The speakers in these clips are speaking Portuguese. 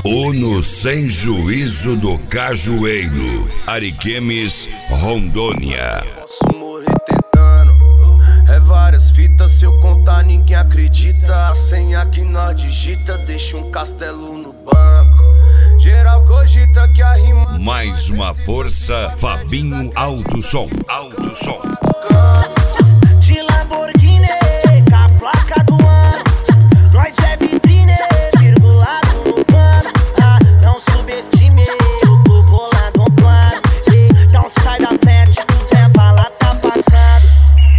Uno sem juízo do Cajueiro, Ariquemes, Rondônia. Posso morrer tentando. É várias fitas, se eu contar ninguém acredita. A senha que nós digita deixa um castelo no banco. Geral cogita que a rima. Mais uma força, Fabinho Alto Som. Alto Som. De Lamborghini, com a placa do ano. Nós é vitrine, virgulado no plano. Não subestime, eu tô bolando um plano. Não sai da frente, o tempo lá tá passando.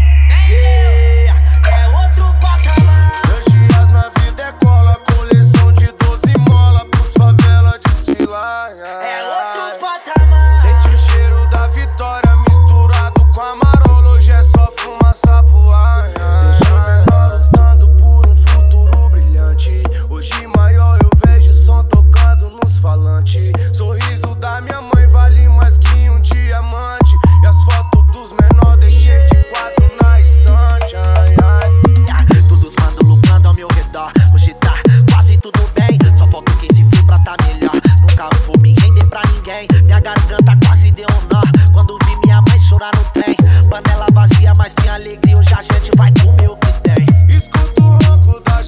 É outro patamar. Meus dias na vida é cola, coleção de 12 mola pros favela desfilar. É outro patamar. Sente o cheiro da vitória misturado com a marola. Hoje é só fumaça pro ar. Deixa menor lutando por um futuro brilhante. Hoje maior eu vejo som tocando nos falantes. Sorriso da minha mãe vale mais que um diamante. E as fotos dos menores deixei de quadro na estante. Todos mandam lucrando ao meu redor. Hoje tá quase tudo bem. Só falta quem se for pra tá melhor. Nunca vou me render pra ninguém. Minha garganta quase deu um nó quando vi minha mãe chorar no trem. Panela vazia, mas tinha alegria. Hoje a gente vai comer o que tem. Escuto o ronco da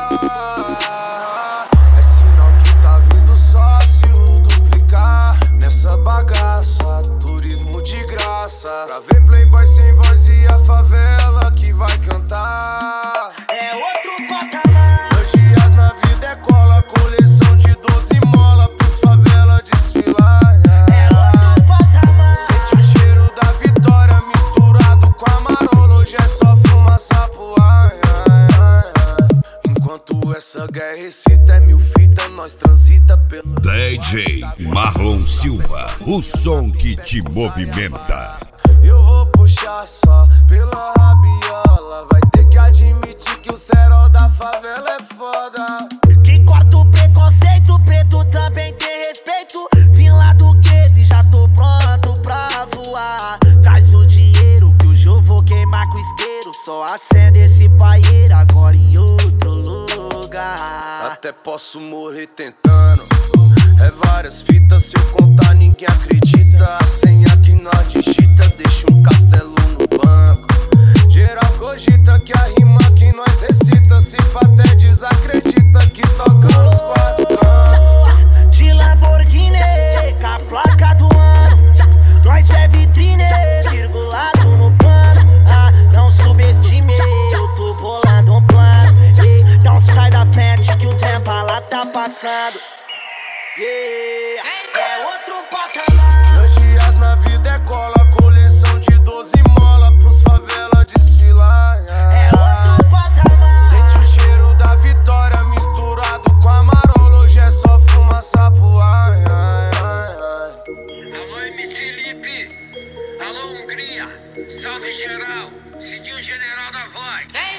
Jaguar. É sinal que tá vindo sócio duplicar nessa bagaça. Turismo de graça. Pra ver playboy sem voz e a favela que vai cantar. É outro patamar. Meus dias na vida é cola, coleção de 12 mola pros favela desfilar. É outro patamar. Sente o cheiro da vitória misturado com a marola. Hoje é só fumaça pro ar. Enquanto essa guerra excita, é mil fita, nós transita pela DJ Marlon Silva, o som que te movimenta. Eu vou puxar só pela rabiola. Vai ter que admitir que o cerol da favela é foda. Que corta o preconceito, preto também tem respeito. Vim lá do gueto e já tô pronto pra voar. Traz o dinheiro que hoje eu vou queimar com isqueiro. Só acende esse paieiro agora em outro lugar. Até posso morrer tentando. É várias fitas, se eu contar ninguém acredita. A senha que nós digita deixa um castelo no banco. Geral cogita que a rima que nós recita se até desacredita que toca nos quatro cantos. De Lamborghini, com a placa do ano. Nós é vitrine, virgulado no plano. Não subestime, eu tô bolando um plano. Não sai da frente que o tempo lá tá passando. É outro patamar. Meus dias na vida é cola, coleção de 12 mola pros favela desfilar. É outro patamar. Sente o cheiro da vitória misturado com a marola. Hoje é só fumaça pro ar. Alô MC Lipe, alô Hungria, salve geral, Cidinho General da Voz.